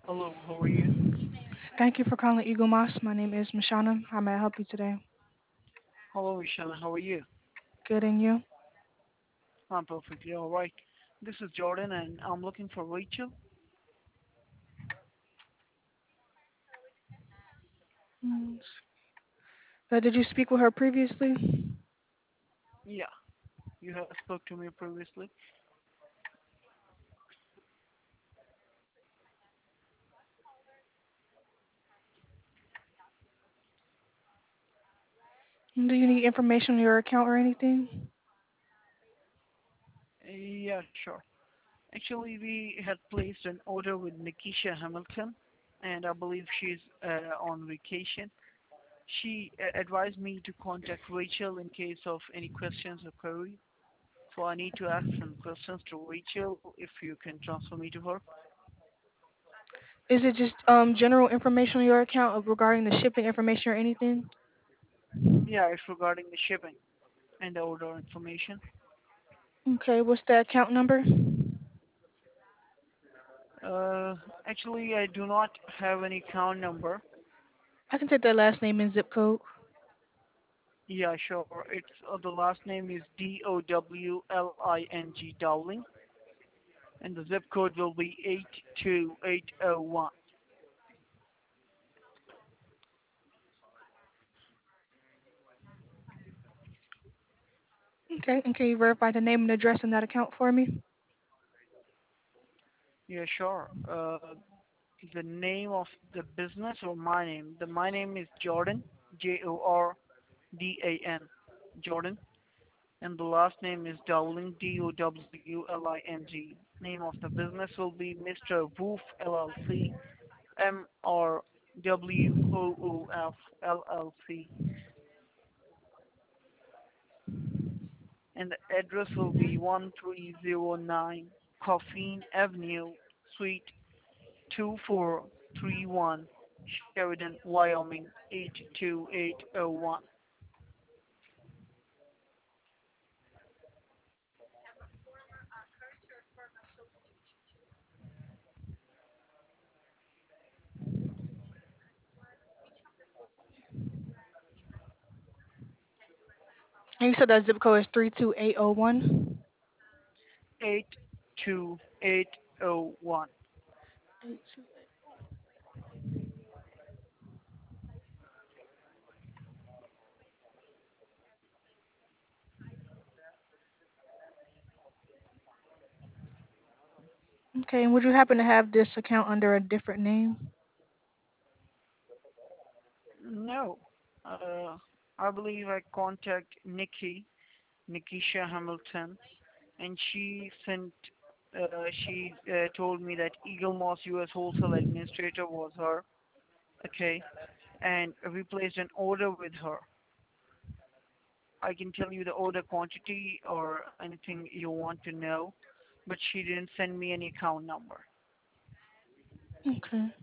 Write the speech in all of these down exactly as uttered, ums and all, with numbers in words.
Hello, how are you? Thank you for calling Eagle Moss. My name is Mashana. How may I help you today? Hello, Ishan, how are you? Good, and you? I'm perfectly alright. This is Jordan and I'm looking for Rachel. Mm, Uh, did you speak with her previously? Yeah, you have spoke to me previously. Do you need information on your account or anything? Yeah, sure. Actually, we had placed an order with Nikisha Hamilton, and I believe she's uh, on vacation. She uh, advised me to contact Rachel in case of any questions or query. So I need to ask some questions to Rachel if you can transfer me to her. Is it just um general information on your account of- regarding the shipping information or anything? Yeah, it's regarding the shipping and the order information. Okay, what's the account number? Uh, Actually, I do not have any account number. I can take that last name and zip code. Yeah, sure. It's uh, the last name is D O W L I N G Dowling, and the zip code will be eight two eight zero one. Okay, and can you verify the name and address in that account for me? Yeah, sure. Uh, the name of the business or my name? The my name is Jordan, J O R D A N, Jordan, and the last name is Dowling, D O W L I N G. Name of the business will be Mister Woof L L C, M R W O O F L L C, and the address will be one three zero nine Coffeen Avenue, Suite two four three one, Sheridan, Wyoming eight two eight zero one. And you said that zip code is three two eight zero one? eight two eight zero one. Okay, and would you happen to have this account under a different name? No, uh, I believe I contact Nikki, Nikisha Hamilton, and she sent, uh, she uh, told me that Eagle Moss U S Wholesale Administrator was her. Okay, and we placed an order with her. I can tell you the order quantity or anything you want to know, but she didn't send me any account number. Okay.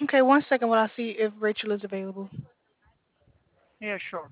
Okay, one second while I see if Rachel is available. Yeah, sure.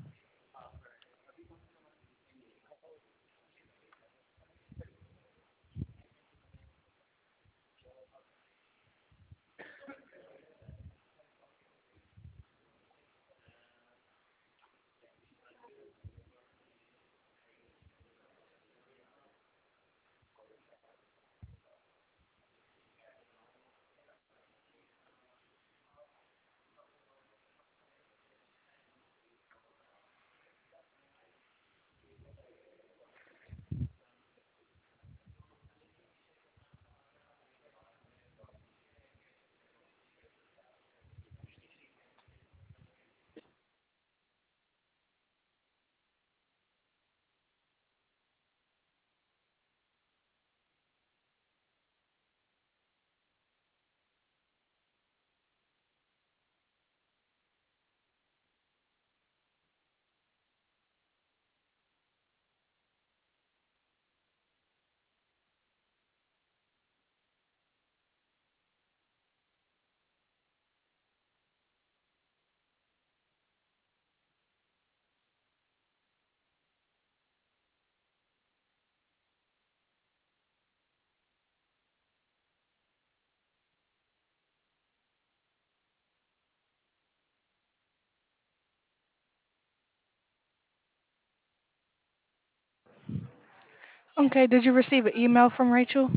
Okay, did you receive an email from Rachel?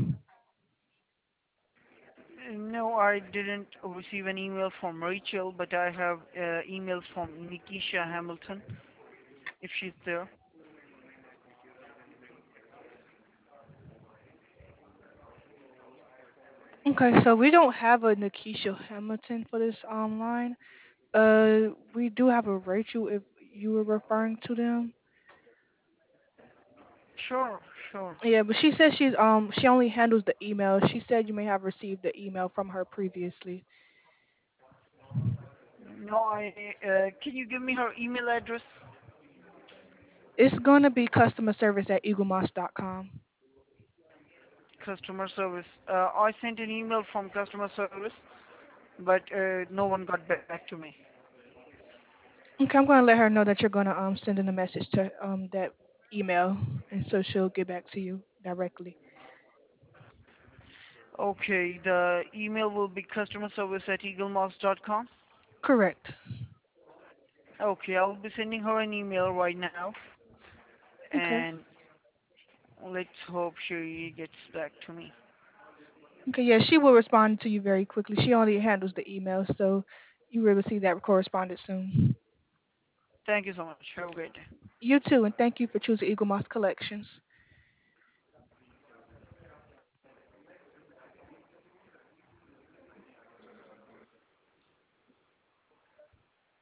Uh, No, I didn't receive an email from Rachel, but I have uh, emails from Nikisha Hamilton, if she's there. Okay, so we don't have a Nikisha Hamilton for this online. Uh, we do have a Rachel if you were referring to them. Sure, sure. Yeah, but she says she's um she only handles the email. She said you may have received the email from her previously. No, I. Uh, can you give me her email address? It's gonna be customer service at eaglemoss dot com. Customer service. Uh, I sent an email from customer service, but uh, no one got back to me. Okay, I'm gonna let her know that you're gonna um send in a message to um that email, and so she'll get back to you directly. Okay, the email will be customer service at eaglemouse dot com. Correct. Okay, I'll be sending her an email right now, Okay. and let's hope she gets back to me. Okay. Yeah, she will respond to you very quickly. She only handles the email, so you will receive that correspondence soon. Thank you so much. Have a great day. You too, and thank you for choosing Eagle Moss Collections.